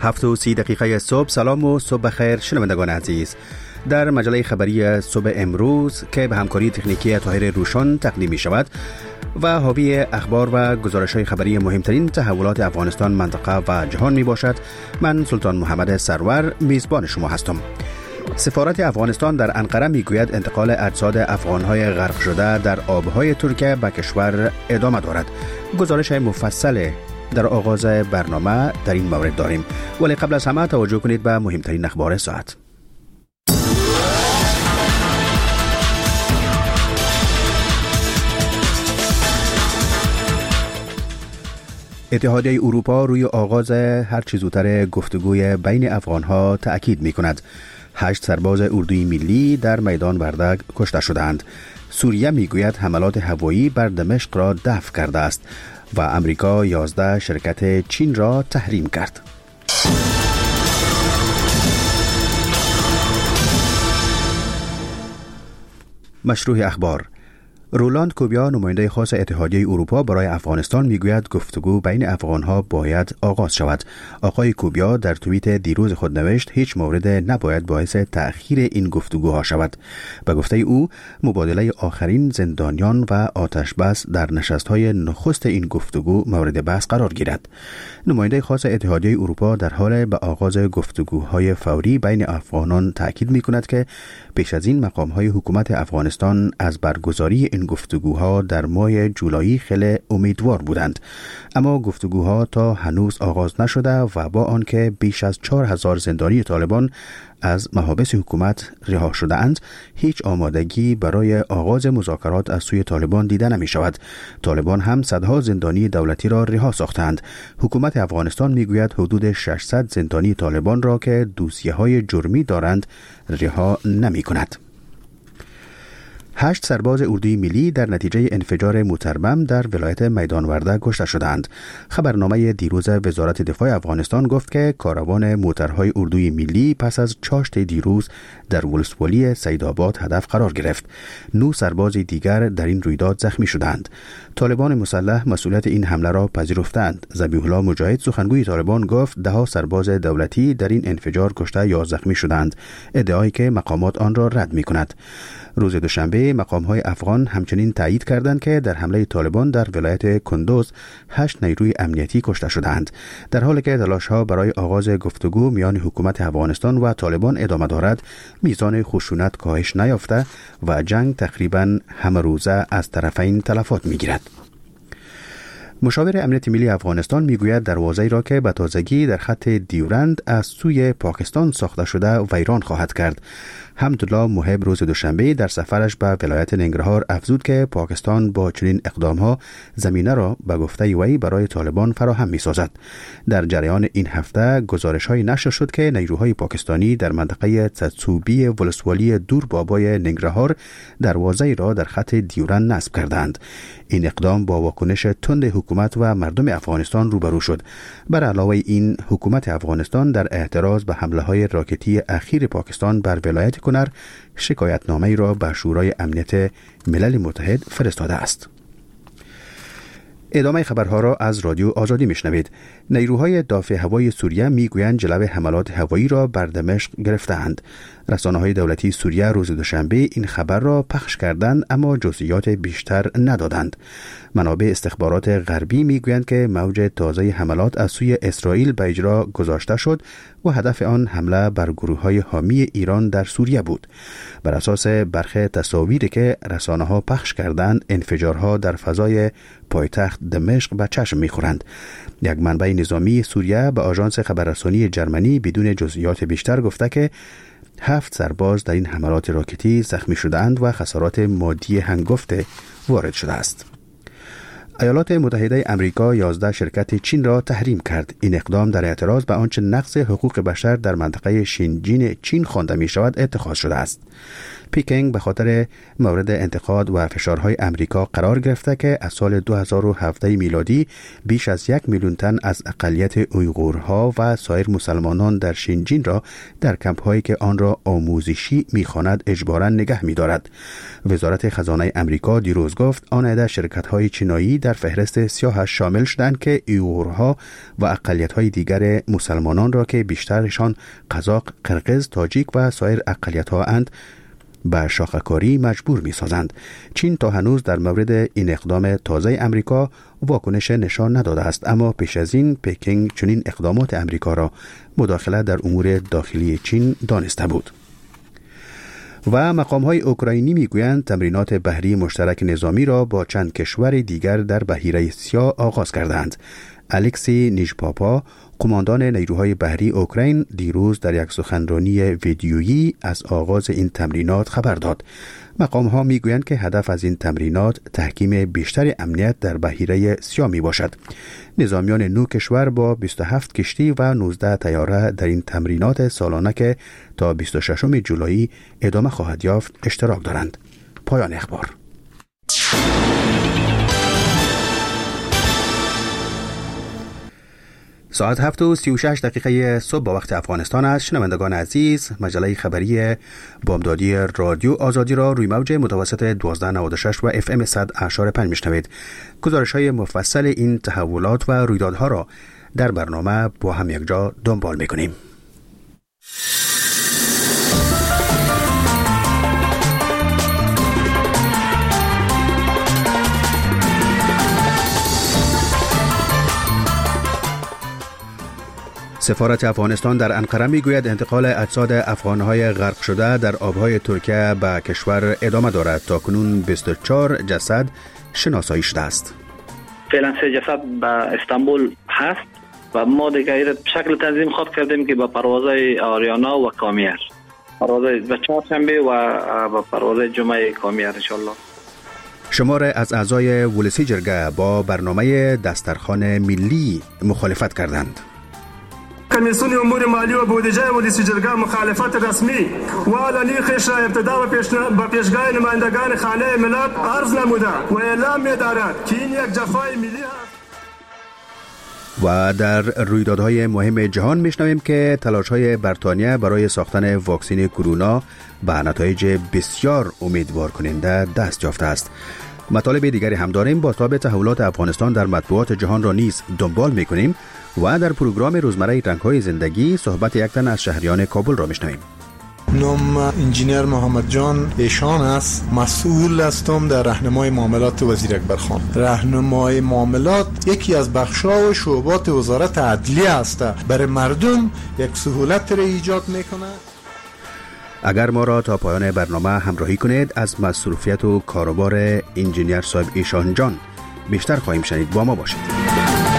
7:30 صبح. سلام و صبح بخیر شنوندگان عزیز. در مجله خبری صبح امروز که به همکاری تکنیکی طاهر روشن تقدیم می شود و حاوی اخبار و گزارش‌های خبری مهمترین تحولات افغانستان، منطقه و جهان می باشد، من سلطان محمد سرور میزبان شما هستم. سفارت افغانستان در انقره میگوید انتقال اجساد افغان‌های غرق شده در آب‌های ترکیه به کشور ادامه دارد. گزارش مفصل در آغاز برنامه در این مورد داریم، ولی قبل از همه توجه کنید به مهمترین اخبار ساعت. اتحادیه اروپا روی آغاز هر چه زودتر گفتگوی بین افغان‌ها تأکید می‌کند. 8 سرباز اردوی ملی در میدان وردگ کشته شدند. سوریه میگوید حملات هوایی بر دمشق را دفع کرده است و امریکا 11 شرکت چین را تحریم کرد. مشروع اخبار. رولاند کوبیا، نماینده خاص اتحادیه اروپا برای افغانستان، میگوید گفتگو بین افغانها باید آغاز شود. آقای کوبیا در توییت دیروز خود نوشت هیچ مورد نباید باعث تأخیر این گفتگوها شود. به گفته او مبادله آخرین زندانیان و آتش بس در نشست‌های نخست این گفتگو مورد بحث قرار گیرد. نماینده خاص اتحادیه اروپا در حال به آغاز گفتگوهای فوری بین افغانان تاکید می‌کند که پیش از این مقام‌های حکومت افغانستان از برگزاری این گفتگوها در ماه جولای خیلی امیدوار بودند، اما گفتگوها تا هنوز آغاز نشده و با آنکه بیش از 4000 زندانی طالبان از محابس حکومت رها شده اند، هیچ آمادگی برای آغاز مذاکرات از سوی طالبان دیده نمی شود. طالبان هم صدها زندانی دولتی را رها ساختند. حکومت افغانستان می گوید حدود 600 زندانی طالبان را که دوسیه های جرمی دارند رها نمی کند. 8 سرباز اردوی ملی در نتیجه انفجار موتربم در ولایت میدان وردگ کشته شدند. خبرنامه دیروز وزارت دفاع افغانستان گفت که کاروان موترهای اردوی ملی پس از چاشت دیروز در ولسوالی سیدآباد هدف قرار گرفت. 9 سرباز دیگر در این رویداد زخمی شدند. طالبان مسلح مسئولیت این حمله را پذیرفتند. ذبیح الله مجاهد، سخنگوی طالبان، گفت 10 سرباز دولتی در این انفجار کشته یا زخمی شدند، ادعایی که مقامات آن را رد می‌کند. روز دوشنبه مقام‌های افغان همچنین تایید کردند که در حمله طالبان در ولایت کندوز 8 نیروی امنیتی کشته شدند. در حالی که تلاش‌ها برای آغاز گفتگو میان حکومت افغانستان و طالبان ادامه دارد، میزان خشونت کاهش نیافته و جنگ تقریباً همه روزه از طرفین تلفات می‌گیرد. مشاور امنیت ملی افغانستان میگوید دروازه‌ای را که به تازگی در خط دیورند از سوی پاکستان ساخته شده ویران خواهد کرد. حمدالله محب روز دوشنبه در سفرش به ولایت ننگرهار افزود که پاکستان با چنین اقدامها زمینه را به گفته وی برای طالبان فراهم می‌سازد. در جریان این هفته گزارش‌های نشر شد که نیروهای پاکستانی در منطقه تسوبی ولسوالی دور بابای ننگرهار دروازه‌ای را در خط دیورند نصب کردند. این اقدام با واکنش تند حکومت و مردم افغانستان روبرو شد. بر علاوه این، حکومت افغانستان در اعتراض به حمله‌های راکتی اخیر پاکستان بر ولایت کنر شکایتنامه‌ای را به شورای امنیت ملل متحد فرستاده است. ادامه خبرها را از رادیو آزادی میشنوید. نیروهای دافع هوایی سوریه میگویند جلب حملات هوایی را بر دمشق گرفتند. رسانه‌های دولتی سوریه روز دوشنبه این خبر را پخش کردند، اما جزئیات بیشتر ندادند. منابع استخبارات غربی میگویند که موج تازه حملات از سوی اسرائیل به اجرا گذاشته شد و هدف آن حمله بر گروه‌های حامی ایران در سوریه بود. بر اساس برخی تصاویری که رسانه‌ها پخش کردند، انفجارها در فضای پایتخت دمشق به چشم می‌خورند. یک منبع نظامی سوریه به آژانس خبررسانی جرمنی بدون جزئیات بیشتر گفته که 7 سرباز در این حملات راکتی زخمی شدند و خسارات مادی هنگفت وارد شده است. ایالات متحده امریکا 11 شرکت چین را تحریم کرد. این اقدام در اعتراض به آنچه نقض حقوق بشر در منطقه شینجین چین خوانده می شود اتخاذ شده است. پیکنگ به خاطر مورد انتقاد و فشارهای امریکا قرار گرفته که از سال 2017 میلادی بیش از 1 میلیون تن از اقلیت اویغورها و سایر مسلمانان در شینجین را در کمپ‌هایی که آن را آموزشی می‌خواند اجباراً نگه می‌دارد. وزارت خزانه امریکا دیروز گفت آن عده شرکت‌های چینایی در فهرست سیاهش شامل شدند که ایغورها و اقلیت‌های دیگر مسلمانان را که بیشترشان قزاق، قرقیز، تاجیک و سایر اقلیت‌ها اند به شاخه‌کاری مجبور می‌سازند. چین تا هنوز در مورد این اقدام تازه امریکا واکنش نشان نداده است، اما پیش از این پکینگ چنین اقدامات امریکا را مداخله در امور داخلی چین دانسته بود. و مقام‌های اوکراینی میگویند تمرینات بحری مشترک نظامی را با چند کشور دیگر در بحیره سیاه آغاز کردند. الکسی نیژپاپا، قماندان نیروهای بحری اوکراین، دیروز در یک سخنرانی ویدیویی از آغاز این تمرینات خبر داد. مقام‌ها میگویند که هدف از این تمرینات تحکیم بیشتر امنیت در بحیره سیاه می باشد. نظامیان 9 کشور با 27 کشتی و 19 طیاره در این تمرینات سالانه که تا 26 جولای ادامه خواهد یافت اشتراک دارند. پایان اخبار. ساعت 7:36 صبح با وقت افغانستان است. شنوندگان عزیز، مجله خبری بامدادی رادیو آزادی را روی موج متوسط 1296 و FM 100.5 میشنوید. گزارش‌های مفصل این تحولات و رویدادها را در برنامه با هم یکجا دنبال می‌کنیم. سفارت افغانستان در انقره میگوید انتقال اجساد افغانهای غرق شده در آبهای ترکیه به کشور ادامه دارد. تاکنون 24 جسد شناسایی شده است. فعلا 3 جسد به استانبول هست و ما دیگه شکل تنظیم خود کردیم که با پروازهای آریانا و کامیر، پروازهای به چهارشنبه و با پروازهای جمعه کامیر انشالله. شماره از اعضای ولسی جرگه با برنامه دسترخوان ملی مخالفت کردند. کمیسیون امور مالی و بودجه ولسی جرگه مخالفت رسمی و علنی خش را ابتدا به پیشگاه نمایندگان خانه ملت عرض نموده و اعلام می‌دارد که این یک جفای ملی است. و در رویدادهای مهم جهان میشنویم که تلاش‌های بریتانیا برای ساختن واکسن کرونا به نتایج بسیار امیدوار کننده دست یافته است. مطالب دیگری هم داریم. با تابع تحولات افغانستان در مطبوعات جهان را نیز دنبال می‌کنیم و در پروگرام روزمره رنگ‌های زندگی صحبت یک تن از شهریان کابل را میشنویم. نام انجینیر محمد جان ایشان است. مسئول هستم در راهنمای معاملات وزیر اکبر خان. راهنمای معاملات یکی از بخش‌ها و شعبات وزارت عدلیه است. برای مردم یک سهولت را ایجاد میکنه. اگر ما را تا پایان برنامه همراهی کنید، از مصروفیت و کاروبار انجینیر صاحب ایشان جان بیشتر خواهیم شنید. با ما باشید.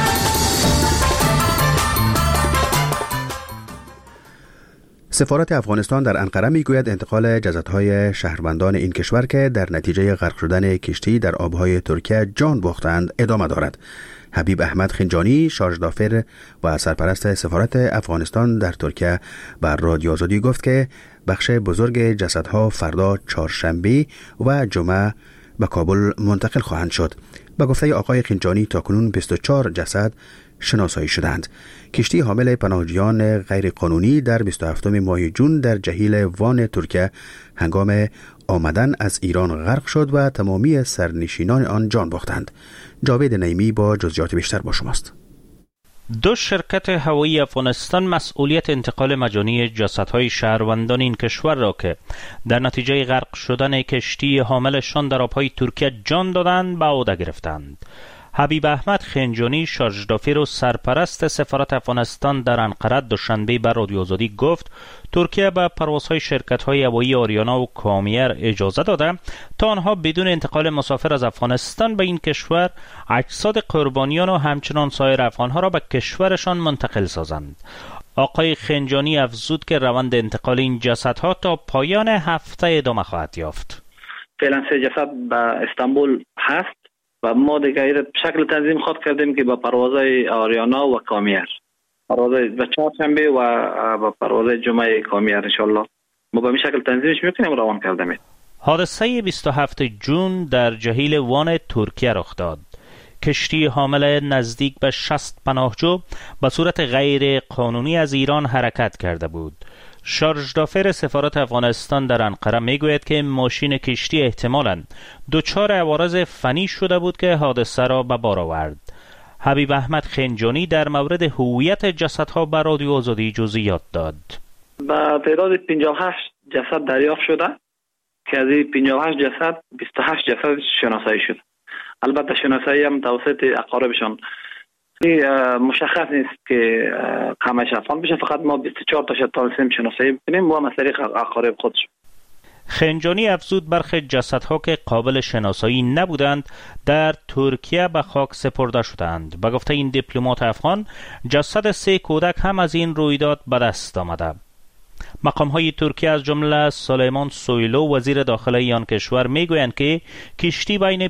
سفارت افغانستان در انقره میگوید انتقال جسدهای شهروندان این کشور که در نتیجه غرق شدن کشتی در آبهای ترکیه جان باختند ادامه دارد. حبیب احمد خنجانی، شارژدافر و سرپرست سفارت افغانستان در ترکیه بر رادیو آزادی گفت که بخش بزرگ جسدها فردا چهارشنبه و جمعه به کابل منتقل خواهند شد. به گفته آقای خنجانی تاکنون 24 جسد شناسایی شدند. کشتی حامل پناهجویان غیر قانونی در 27 ماه جون در جهیل وان ترکیه هنگام آمدن از ایران غرق شد و تمامی سرنشینان آن جان باختند. جاوید نعیمی با جزئیات بیشتر با شماست. 2 شرکت هوایی افغانستان مسئولیت انتقال مجانی جسدهای شهروندان این کشور را که در نتیجه غرق شدن کشتی حاملشان در آبهای ترکیه جان دادند به عهده گرفتند. حبیب احمد خنجانی، شارژدافر و سرپرست سفارت افغانستان در انقره دوشنبه بر رادیو آزادی گفت ترکیه به پروازهای شرکت‌های هوایی آریانا و کامیر اجازه داده تا آنها بدون انتقال مسافر از افغانستان به این کشور اجساد قربانیان و همچنان سایر افغانها را به کشورشان منتقل سازند. آقای خنجانی افزود که روند انتقال این جسدها تا پایان هفته ادامه خواهد یافت. فعلا 3 جسد به استانبول هست و ما دیگه شکل تنظیم خود کردیم که با پروازهای آریانا و کامیر، پروازهای به چهارشنبه و با پروازهای جمعه کامیر انشالله ما به این شکل تنظیمش میکنیم روان کردیم. حادثه 27 جون در جهیل وان ترکیه رخ داد. کشتی حامل نزدیک به 60 پناهجو به صورت غیر قانونی از ایران حرکت کرده بود. شارژدافر سفارت افغانستان در انقره میگوید که ماشین کشتی احتمالاً دچار عوارض فنی شده بود که حادثه را به بار آورد. حبیب احمد خنجانی در مورد هویت جسدها به رادیو آزادی جزئیات داد. با تعداد 58 جسد دریافت شده که از این 58 جسد 28 جسد شناسایی شد. البته شناسایی هم توسط اقاربشان مشخص نیست که همش افغان بشه، فقط ما 24 تا تونستیم شناسایی بکنیم و هم از طریق اقارب خودش. خنجانی افزود برخی جسدها که قابل شناسایی نبودند در ترکیه به خاک سپرده شدند. به گفته این دیپلمات افغان، جسد 3 کودک هم از این رویداد به دست آمده. مقام‌های ترکیه از جمله سلیمان سویلو وزیر داخلی آن کشور میگویند که کشتی بین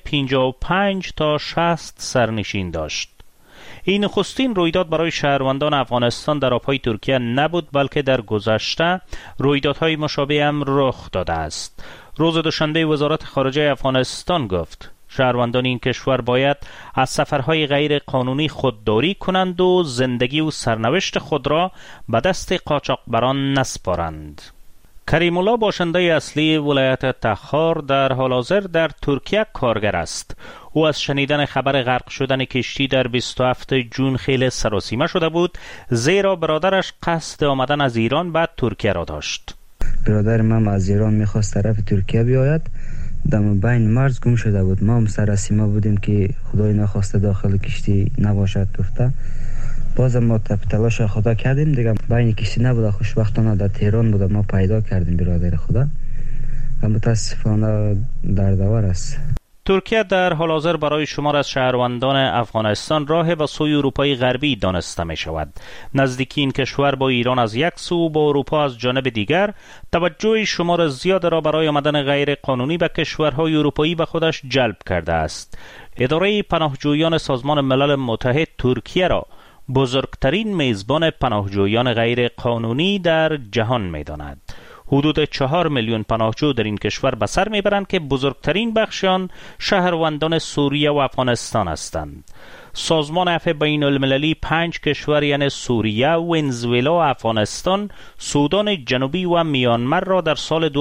55 تا 60 سرنشین داشت. این نخستین رویداد برای شهروندان افغانستان در آبهای ترکیه نبود، بلکه در گذشته رویدادهای مشابه هم رخ داده است. روز دوشنبه وزارت خارجه افغانستان گفت شهروندان این کشور باید از سفرهای غیر قانونی خودداری کنند و زندگی و سرنوشت خود را به دست قاچاقبران نسپارند. کریم الله باشنده اصلی ولایت تخار در حال حاضر در ترکیه کارگر است. او از شنیدن خبر غرق شدن کشتی در 27 جون خیلی سراسیمه شده بود، زیرا برادرش قصد آمدن از ایران به ترکیه را داشت. برادر من از ایران میخواست طرف ترکیه بیاید، دم بین مرز گم شده بود. ما هم سراسیمه بودیم که خدای نخواسته داخل کشتی نباشد گفته. بازم ما تلاش خدا کردیم دیگه، بین کشتی نبوده، خوشبختانه در تهران بوده، ما پیدا کردیم برادر خدا و متاسفانه دردآور است. ترکیه در حال حاضر برای شمار از شهروندان افغانستان راه به سوی اروپای غربی دانسته می شود. نزدیکی این کشور با ایران از یک سو و با اروپا از جانب دیگر توجه شمار زیاد را برای آمدن غیر قانونی به کشورهای اروپایی به خودش جلب کرده است. اداره پناهجویان سازمان ملل متحد ترکیه را بزرگترین میزبان پناهجویان غیر قانونی در جهان می داند. حدود 4 میلیون پناهجو در این کشور به سر میبرند که بزرگترین بخششان شهروندان سوریه و افغانستان هستند. سازمان عفو بین المللی 5 کشور یعنی سوریه، ونزوئلا و افغانستان، سودان جنوبی و میانمار را در سال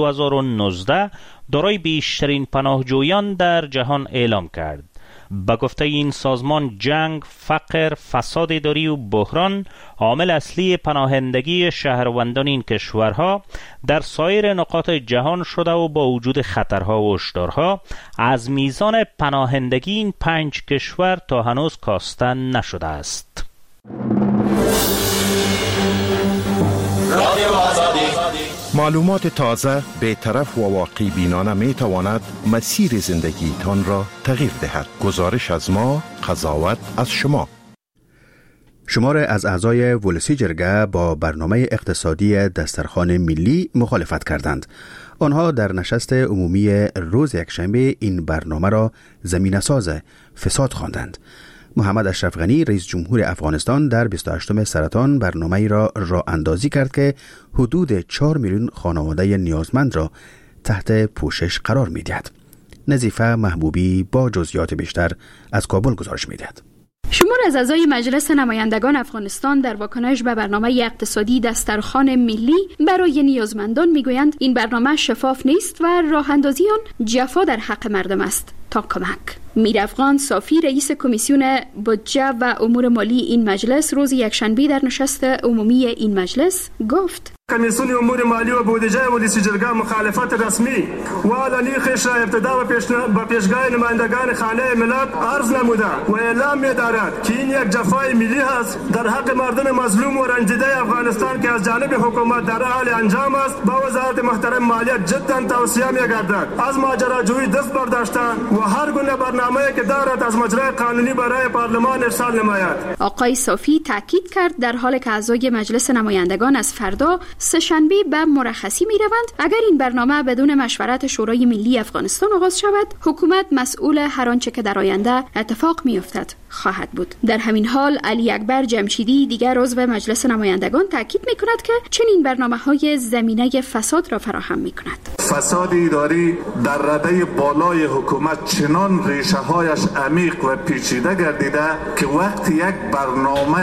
2019 دارای بیشترین پناهجویان در جهان اعلام کرد. به گفته این سازمان جنگ، فقر، فساد اداری و بحران عامل اصلی پناهندگی شهروندان این کشورها در سایر نقاط جهان شده و با وجود خطرها و هشدارها از میزان پناهندگی این 5 کشور تا هنوز کاسته نشده است. معلومات تازه، بی‌طرف و واقعی بینانه می تواند مسیر زندگی تان را تغییر دهد. گزارش از ما، قضاوت از شما. شمار از اعضای ولسی جرگه با برنامه اقتصادی دسترخوان ملی مخالفت کردند. آنها در نشست عمومی روز یکشنبه این برنامه را زمینه‌ساز فساد خواندند. محمد اشرف غنی رئیس جمهور افغانستان در 28 سرطان برنامه‌ای را راه اندازی کرد که حدود 4 میلیون خانواده نیازمند را تحت پوشش قرار می‌دهد. نظیفه محبوبی با جزئیات بیشتر از کابل گزارش می‌دهد. شمار از اعضای مجلس نمایندگان افغانستان در واکنش به برنامه اقتصادی دسترخوان ملی برای نیازمندان میگویند این برنامه شفاف نیست و راه اندازی آن جفا در حق مردم است تا کمک. میر افغان صافی رئیس کمیسیون بودجه و امور مالی این مجلس روز یکشنبه در نشست عمومی این مجلس گفت کمیسیون امور مالی و بودجه ولسی جرگه مخالفت رسمی و علنی خش را ابتدا به پیشگاه نمایندگان خانه ملت عرض نموده و اعلام می‌دارد که این یک جفای ملی است در حق مردم مظلوم و رنجیده افغانستان که از جانب حکومت در حال انجام است. با وزارت محترم مالیات جدا توصیه می‌گردد از ماجراجویی دست برداشتن و هر گونه برنامه‌ای که دارد از مجرای قانونی برای پارلمان ارسال نماید. آقای صافی تاکید کرد در حالی که اعضای مجلس نمایندگان از فردا سه‌شنبه به مرخصی می‌روند، اگر این برنامه بدون مشورت شورای ملی افغانستان آغاز شود، حکومت مسئول هر آنچه که در آینده اتفاق می‌افتد خواهد بود. در همین حال علی اکبر جمشیدی دیگر عضو مجلس نمایندگان تاکید می‌کند که چنین برنامه‌های زمینه فساد را فراهم می‌کند. فساد اداری در رده بالای حکومت چنان ریشه‌هایش عمیق و پیچیده گردیده که وقتی یک برنامه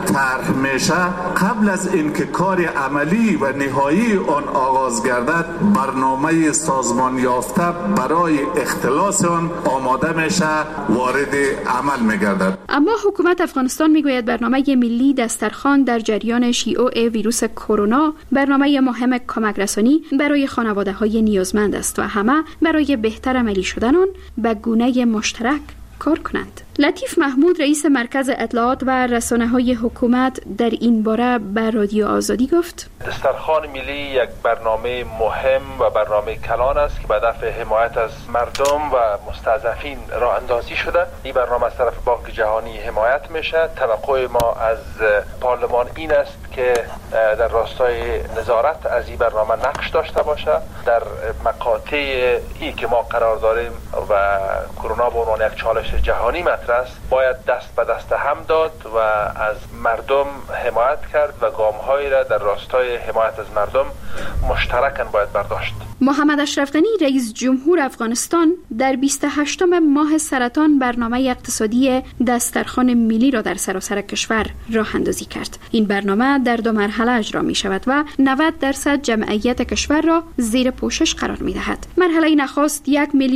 طرح میشه قبل از اینکه کار عملی و نهایی آن آغاز گردد برنامه سازمان یافته برای اختلاس آن آماده میشه وارد عمل میگردد. اما حکومت افغانستان میگوید برنامه ملی دسترخوان در جریان شیوع ویروس کرونا برنامه مهم کمک رسانی برای خانواده‌های نیازمند است و همه برای بهتر عملی شدن آن به گونه مشترک کار کنند. لطیف محمود رئیس مرکز اطلاعات و رسانه‌های حکومت در این باره به رادیو آزادی گفت: دسترخوان ملی یک برنامه مهم و برنامه کلان است که به دفع حمایت از مردم و مستضعفین راه اندازی شده. این برنامه از طرف بانک جهانی حمایت میشه. توقع ما از پارلمان این است که در راستای نظارت از این برنامه نقش داشته باشه. در مقاطع ای که ما قرار داریم و کرونا به عنوان یک چالش جهانی باید دست به دست هم داد و از مردم حمایت کرد و گام‌هایی را در راستای حمایت از مردم مشترکاً باید برداشت. محمد اشرف غنی رئیس جمهور افغانستان در 28 ماه سرطان برنامه اقتصادی دسترخوان ملی را در سراسر کشور راه اندازی کرد. این برنامه در 2 مرحله اجرا می شود و 90% جمعیت کشور را زیر پوشش قرار می دهد. مرحله نخست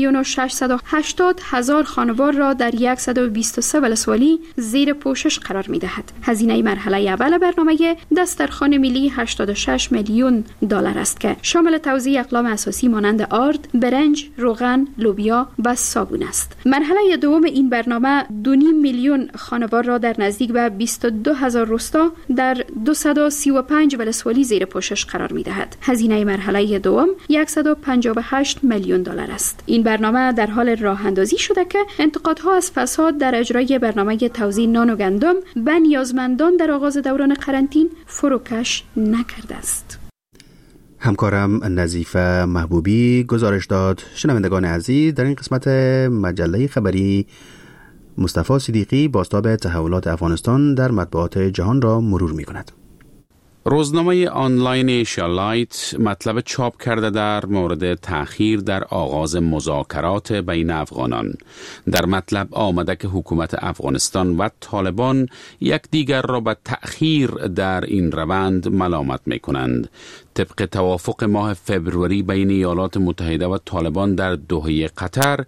1,680,000 خانوار را در 123 ولسوالی زیر پوشش قرار می دهد. هزینه مرحله اول برنامه دسترخوان ملی 86 میلیون دلار است که شامل توزیع اقلام اساسی مانند آرد، برنج، روغن، لوبیا و صابون است. مرحله دوم این برنامه 2.5 میلیون خانوار را در نزدیک به 22,000 روستا در 235 ولسوالی زیر پوشش قرار می دهد. هزینه مرحله دوم 158 میلیون دلار است. این برنامه در حال راه اندازی شده که انتقادها از فساد در اجرای برنامه توزیع نان و گندم به نیازمندان در آغاز دوران قرنطینه فروکش نکرده است. همکارم نظیفه محبوبی گزارش داد. شنوندگان عزیز، در این قسمت مجله خبری مصطفی صدیقی بازتاب تحولات افغانستان در مطبوعات جهان را مرور می کند. روزنامه آنلاین ایشیا لایت مطلب چاپ کرده در مورد تأخیر در آغاز مذاکرات بین افغانان. در مطلب آمده که حکومت افغانستان و طالبان یکدیگر را به تأخیر در این روند ملامت می کنند. طبق توافق ماه فبروری بین ایالات متحده و طالبان در دوحه قطر،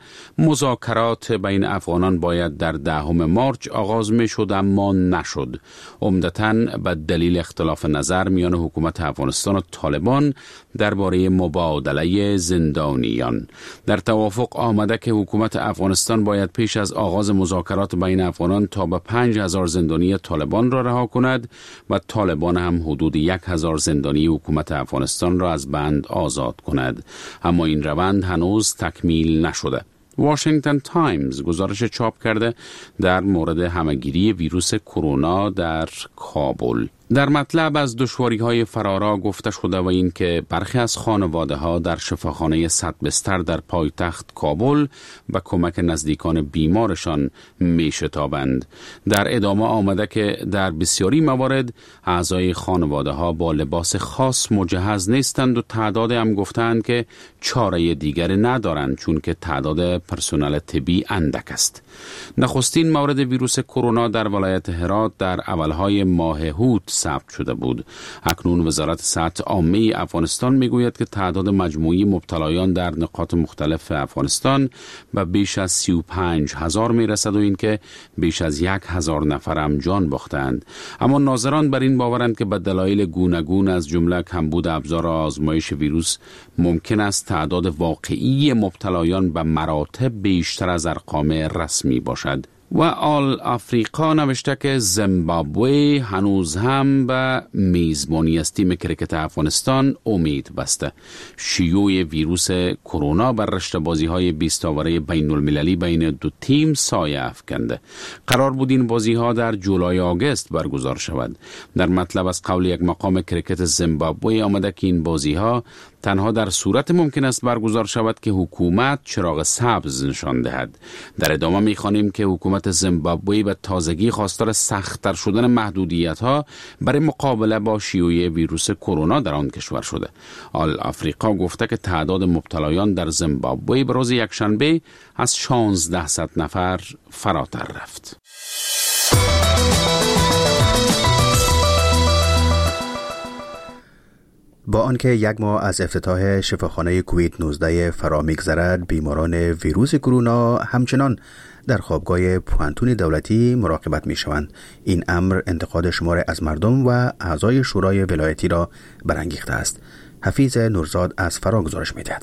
مذاکرات بین افغانان باید در 10 مارچ آغاز می شد اما نشد، عمدتاً به دلیل اختلاف نظر میان حکومت افغانستان و طالبان درباره مبادله زندانیان. در توافق آمده که حکومت افغانستان باید پیش از آغاز مذاکرات بین افغانان تا به 5,000 زندانی طالبان را رها کند و طالبان هم حدود 1,000 زندانی حکومت افغانستان را از بند آزاد کند. اما این روند هنوز تکمیل نشده. واشنگتن تایمز گزارش چاپ کرده در مورد همهگیری ویروس کرونا در کابل. در مطلب از دشواری‌های فرارا گفته شده و این که برخی از خانواده‌ها در شفاخانه 100 بستر در پایتخت کابل به کمک نزدیکان بیمارشان می‌شتابند. در ادامه آمده که در بسیاری موارد اعضای خانواده‌ها با لباس خاص مجهز نیستند و تعداد هم گفتند که چاره دیگری ندارند چون که تعداد پرسنل طبی اندک است. نخستین مورد ویروس کرونا در ولایت هرات در اولهای ماه هوت ثبت شده بود. اکنون وزارت صحت عامه افغانستان میگوید که تعداد مجموعی مبتلایان در نقاط مختلف افغانستان به بیش از 35,000 میرسد و این که بیش از 1,000 نفر هم جان باختند. اما ناظران بر این باورند که به دلایل گوناگون از جمله کمبود ابزار آزمایش ویروس ممکن است تعداد واقعی مبتلایان به مراتب بیشتر از ارقام رسمی باشد. و آل آفریقا نوشته که زیمبابوه هنوز هم به میزبانی از تیم کرکت افغانستان امید بسته. شیوع ویروس کرونا بر رشته بازی‌های 20 اوره بین المللی بین دو تیم سایه افکنده. قرار بود این بازی‌ها در جولای آگوست برگزار شود. در مطلب از قول یک مقام کرکت زیمبابوه آمده که این بازی‌ها تنها در صورت ممکن است برگزار شود که حکومت چراغ سبز نشان دهد. در ادامه می‌خوانیم که حکومت زیمبابوه به تازگی خواستار سخت‌تر شدن محدودیت‌ها برای مقابله با شیوع ویروس کرونا در آن کشور شده. آل آفریقا گفته که تعداد مبتلایان در زیمبابوه به روز یکشنبه از 1600 نفر فراتر رفت. با آنکه یک ماه از افتتاح شفاخانه کووید 19 فرا می‌گذرد، بیماران ویروس کرونا همچنان در خوابگاه پوانتون دولتی مراقبت می‌شوند. این امر انتقاد شمار از مردم و اعضای شورای ولایتی را برانگیخته است. حفیظ نورزاد از فرا گزارش می‌دهد.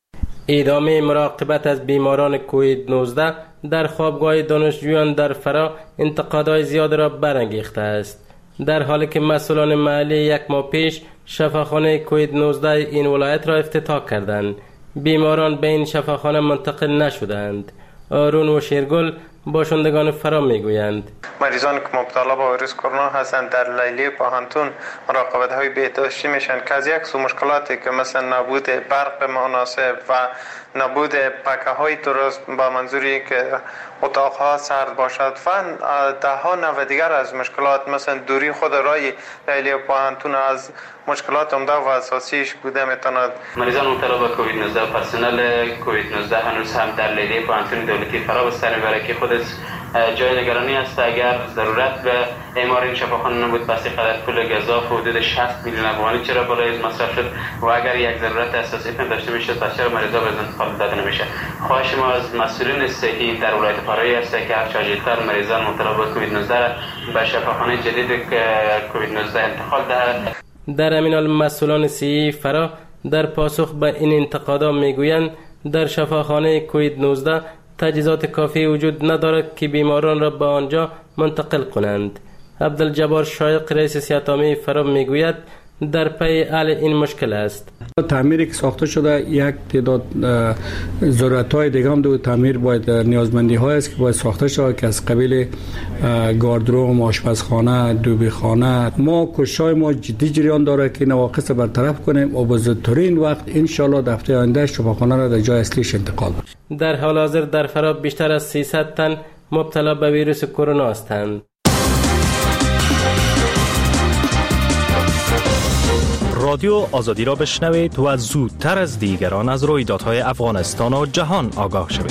ادامه مراقبت از بیماران کووید 19 در خوابگاه دانشجویان در فرا انتقادهای زیاد را برانگیخته است، در حالی که مسئولان محلی یک ماه پیش شفاخانه کووید 19 این ولایت را افتتاح کردند. بیماران به این شفاخانه منتقل نشدند. آرون و شیرگل باشندگان فرا میگویند مریضان که مبتلا به ویروس کرونا هستند در لیلی پوهنتون مراقبت های بهداشتی میشن که از یک سو مشکلاتی که مثل نبود برق مناسب و نبود پکه های درست با منظوری که اتاق ها سرد باشد و ده ها نوع دیگر از مشکلات مثل دوری خود رای لیلی پوهنتون از مشکلات عمده و اساسیش بوده میتواند. مریضان مبتلا به کووید 19 و پرسنل کووید 19 هنوز هم در لیلی پوهنتون دولتی فرا بستر میبره که خودش جای نگرانی است. اگر ضرورت به اعمار این شفاخانه نبود پس اینقدر پول گزاف حدود 60 میلیون افغانی چرا بالای مصرف شد و اگر یک ضرورت اساسی داشته میشه پس چرا مریضا به انتقال داده نمیشه؟ خواهش ما از مسئولین صحی در ولایت فرایی است که هر چه زودتر مریضان مبتلا به کووید 19 به شفاخانه جدید کووید 19 انتقال دهند. در همین حال مسئولان صحی فرا در پاسخ به این انتقادات میگویند در شفاخانه کووید 19 تجهیزات کافی وجود ندارد که بیماران را به آنجا منتقل کنند. عبدالجبار شایق رئیس صحت‌عامه فرا میگوید در پی حل این مشکل است. تعمیری که ساخته شده یک تعداد ضرورت‌های دیگه هم دو تعمیر باید نیازمندی‌های است که باید ساخته شود که از قبیل گاردروم، آشپزخانه، دوبیخانه. ما کوشش‌های ما جدی جریان داره که نواقص برطرف کنیم و به زودترین وقت ان شاءالله در هفته آینده شفاخانه را در جای اصلیش انتقال بدیم. در حال حاضر در فرا بیشتر از 300 تن مبتلا به ویروس کرونا هستند. رادیو آزادی را بشنوید و زودتر از دیگران از رویدادهای افغانستان و جهان آگاه شوید.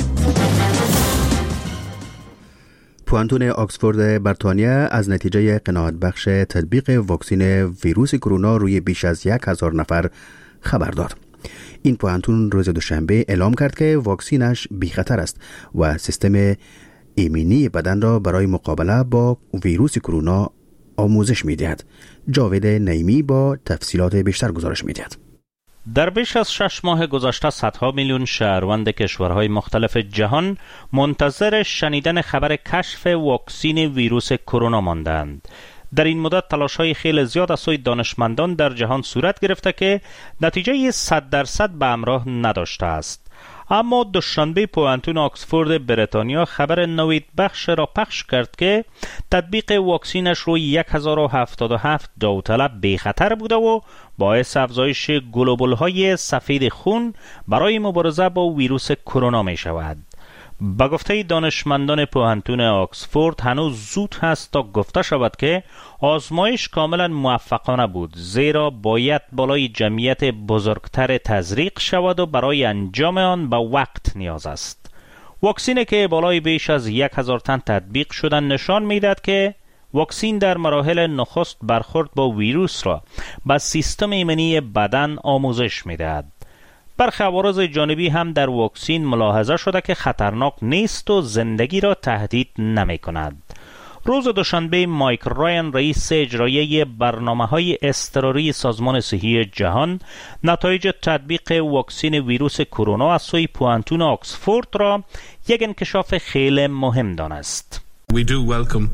پوانتون آکسفورد بریتانیا از نتیجه قناعت بخش تطبیق واکسن ویروس کرونا روی بیش از 1000 نفر خبر داد. این پوانتون روز دوشنبه اعلام کرد که واکسینش بی خطر است و سیستم ایمنی بدن را برای مقابله با ویروس کرونا آموزش می‌دهد. جاوید نعیمی با تفصیلات بیشتر گزارش می‌دهد. در بیش از 6 ماه گذشته صدها میلیون شهروند کشورهای مختلف جهان منتظر شنیدن خبر کشف واکسن ویروس کرونا ماندند. در این مدت تلاش‌های خیلی زیاد از سوی دانشمندان در جهان صورت گرفته که نتیجه 100% به همراه نداشته است. اما دوشنبه پوانتون آکسفورد بریتانیا خبر نوید بخش را پخش کرد که تطبیق واکسینش روی 1077 داوطلب بی خطر بوده و باعث افزایش گلوبول‌های سفید خون برای مبارزه با ویروس کرونا می شود. با گفته دانشمندان پوهنتون آکسفورد هنوز زود هست تا گفته شود که آزمایش کاملا موفقانه بود، زیرا باید بالای جمعیت بزرگتر تزریق شود و برای انجام آن به وقت نیاز است. واکسینی که بالای بیش از 1000 تن تطبیق شدن نشان میدهد که واکسین در مراحل نخست برخورد با ویروس را به سیستم ایمنی بدن آموزش میدهد. برخی عوارض جانبی هم در واکسین ملاحظه شده که خطرناک نیست و زندگی را تهدید نمی کند. روز دوشنبه مایک رایان رئیس اجرایی برنامه‌های اضطراری سازمان صحی جهان نتایج تطبیق واکسن ویروس کرونا از سوی پوانتون آکسفورد را یک انکشاف خیلی مهم دانست. We do welcome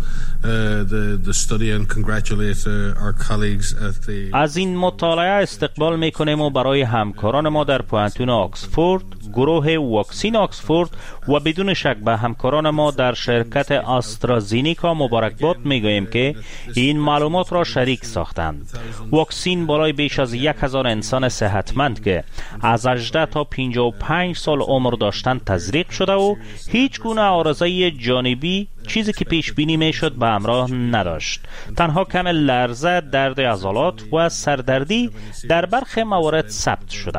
the study and congratulate our colleagues at the از این مطالعه استقبال میکنیم و برای همکاران ما در پوانتون آکسفورد، گروه واکسین آکسفورد و بدون شک به همکاران ما در شرکت آسترازینیکا مبارکباد میگوییم که این معلومات را شریک ساختند. واکسین بالای بیش از 1000 انسان صحتمند که از 18 تا 55 سال عمر داشتند تزریق شده و هیچ گونه عارضه جانبی، چیزی که پیش بینی میشد، به همراه نداشت. تنها کم لرزه، درد عضلات و سردردی در برخی موارد ثبت شده.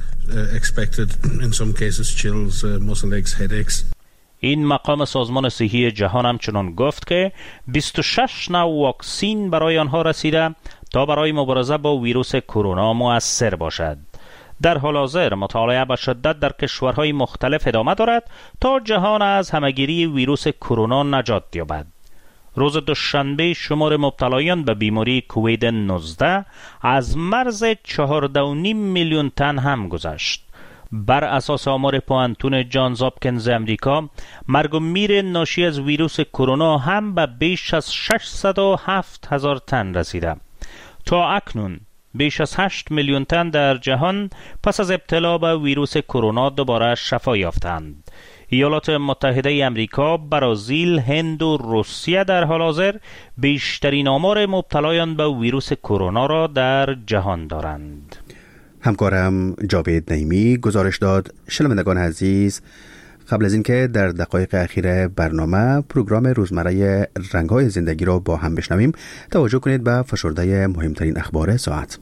این مقام سازمان صحی جهان همچنان گفت که 26 نوع واکسین برای آنها رسیده تا برای مبارزه با ویروس کرونا مؤثر باشد. در حال حاضر مطالعه به شدت در کشورهای مختلف ادامه دارد تا جهان از همهگیری ویروس کرونا نجات یابد. روز دوشنبه شمار مبتلایان به بیماری کووید 19 از مرز 14.5 میلیون تن هم گذشت. بر اساس آمار پوهنتون جانز هاپکینز امریکا، مرگ و میر ناشی از ویروس کرونا هم به بیش از 607,000 تن رسیده. تا اکنون بیش از 8 میلیون تن در جهان پس از ابتلا به ویروس کرونا دوباره شفا یافتند. ایالات متحده امریکا، برزیل، هند و روسیه در حال حاضر بیشترین آمار مبتلایان به ویروس کرونا را در جهان دارند. همکارم جاوید نعیمی گزارش داد. شنوندگان عزیز، قبل از اینکه در دقایق اخیر برنامه پروگرام روزمره رنگ‌های زندگی را با هم بشنویم، توجه کنید به فشرده مهمترین اخبار ساعت.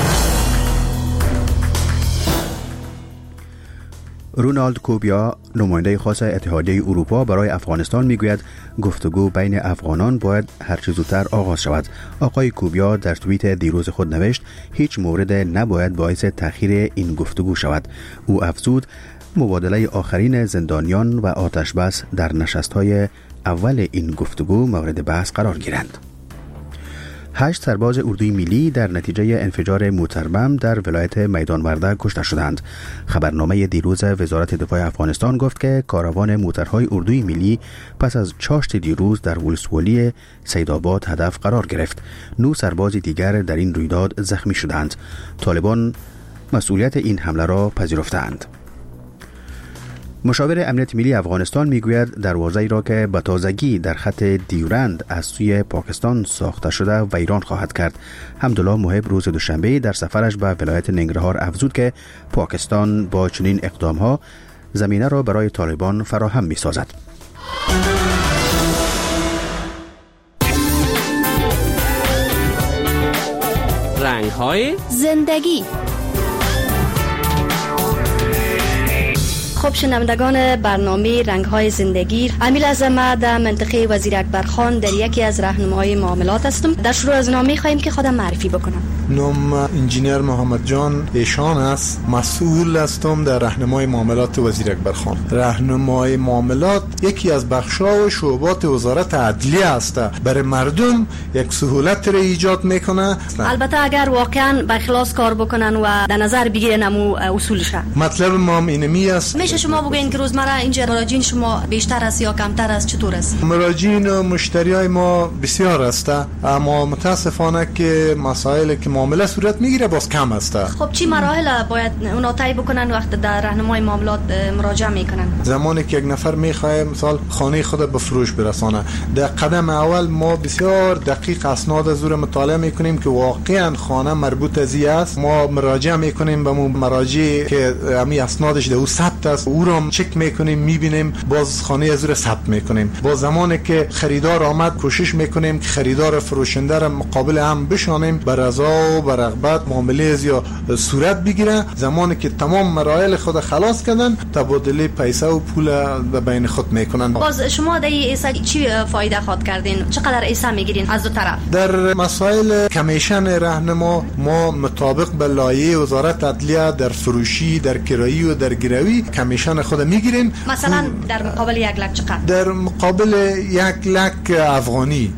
رونالد کوبیا، نماینده خاص اتحادیه اروپا برای افغانستان، میگوید گفتگو بین افغانان باید هر چه زودتر آغاز شود. آقای کوبیا در توییت دیروز خود نوشت هیچ مورد نباید باعث تأخیر این گفتگو شود. او افزود مبادله آخرین زندانیان و آتش بس در نشست‌های اول این گفتگو مورد بحث قرار گیرند. 8 سرباز اردوی ملی در نتیجه انفجار موتربم در ولایت میدان ورده کشته شدند. خبرنامه دیروز وزارت دفاع افغانستان گفت که کاروان موترهای اردوی ملی پس از چاشت دیروز در ولسوالی سیدآباد هدف قرار گرفت. 9 سرباز دیگر در این رویداد زخمی شدند. طالبان مسئولیت این حمله را پذیرفتند. مشاور امنیت ملی افغانستان میگوید دروازه‌ای را که به تازگی در خط دیورند از سوی پاکستان ساخته شده ویران خواهد کرد. حمدالله محب روز دوشنبه در سفرش به ولایت ننگرهار افزود که پاکستان با چنین اقدامها زمینه را برای طالبان فراهم می‌سازد. رنگ‌های زندگی. خب شنوندگان برنامه رنگ‌های زندگی، امیل اعظم در منطقه وزیر اکبر خان در یکی از راهنمای معاملات هستم. در شروع از نامه خواهیم که خودم معرفی بکنم. نام انجینیر محمد جان ایشان است. مسئول هستم در راهنمای معاملات وزیر اکبر خان. راهنمای معاملات یکی از بخش‌ها و شعبات وزارت عدلیه است. برای مردم یک سهولت را ایجاد میکنه. البته اگر واقعا با اخلاص کار بکنن و در نظر بگیرن امو اصولش. مطلب ما اینمی است. میشه شما بگین که روزمره اینجا مراجعین شما بیشتر است یا کمتر است، چطور است؟ مراجعین و مشتریای ما بسیار است، اما متاسفانه که مسائلی که معامله صورت میگیره باز کم است. خب چی مراحل باید اونا طی بکنن وقت در راهنمای معاملات مراجعه میکنن؟ زمانی که یک نفر میخواد مثلا خانه خود به فروش برسانه، در قدم اول ما بسیار دقیق اسناد از او مطالعه میکنیم که واقعا خانه مربوط از است. ما مراجعه میکنیم به مراجع که امی اسنادش در او ثبت است، او را چک میکنیم، میبینیم، باز خانه از او ثبت میکنیم. با زمانی که خریدار آمد کوشش میکنیم که خریدار فروشنده را مقابل هم بشانیم، بر رضا و بر رغبت معامله از یا صورت بگیره. زمانی که تمام مراحل خود خلاص کردن، تبادله پیسه و پول بین خود میکنن. باز شما در ایسا چی فایده خواهد کردین؟ چقدر ایسا میگیرین از دو طرف؟ در مسائل کمیشن راهنما ما مطابق به لایحه وزارت عدلیه در فروشی، در کرایی و در گروی کمیشن خود میگیریم. مثلا در مقابل 1 لک چقدر؟ در مقابل 1 لک افغانی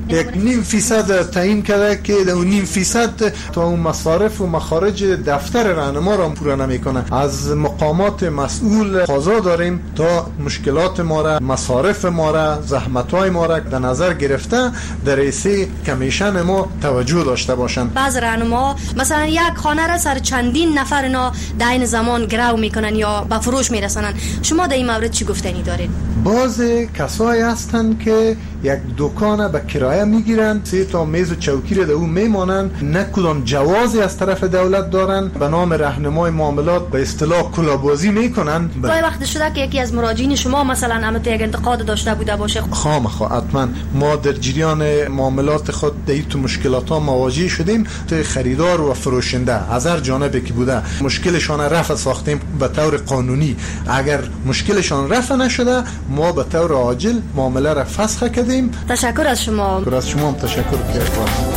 1.5% تعیین کرده که 2.5% تا اون مصارف و مخارج دفتر راهنما را پورا نمیکنه. از مقامات مسئول قضا داریم تا مشکلات ما را، مصارف ما را، زحمت‌های ما را در نظر گرفته در ایسه کمیشن ما توجه داشته باشند. بعض راهنما مثلا یک خانه را سر چندین نفر اینا در این زمان گرو میکنن یا به فروش میرسونن. شما در این مورد چی گفتنی دارید؟ باز کسایی هستن که یک دکان به کرایه میگیرن، 3 تا میز و چوکی رو در اون میمانن، نه کدام جوازی از طرف دولت دارن، به نام راهنمای معاملات به اصطلاح کلابازی میکنن. گاهی وقت شده که یکی از مراجعین شما مثلا امت یک انتقاد داشته بوده باشه؟ خامخا حتما ما در جریان معاملات خود در تو مشکلات ها مواجه شدیم. تو خریدار و فروشنده از هر جانبی که بوده مشکلشان رفع ساختیم به طور قانونی. اگر مشکلشان رفع نشده ما به طور عاجل معامله را فسخ کردیم. تشکر از شما. از شما هم تشکر کردم.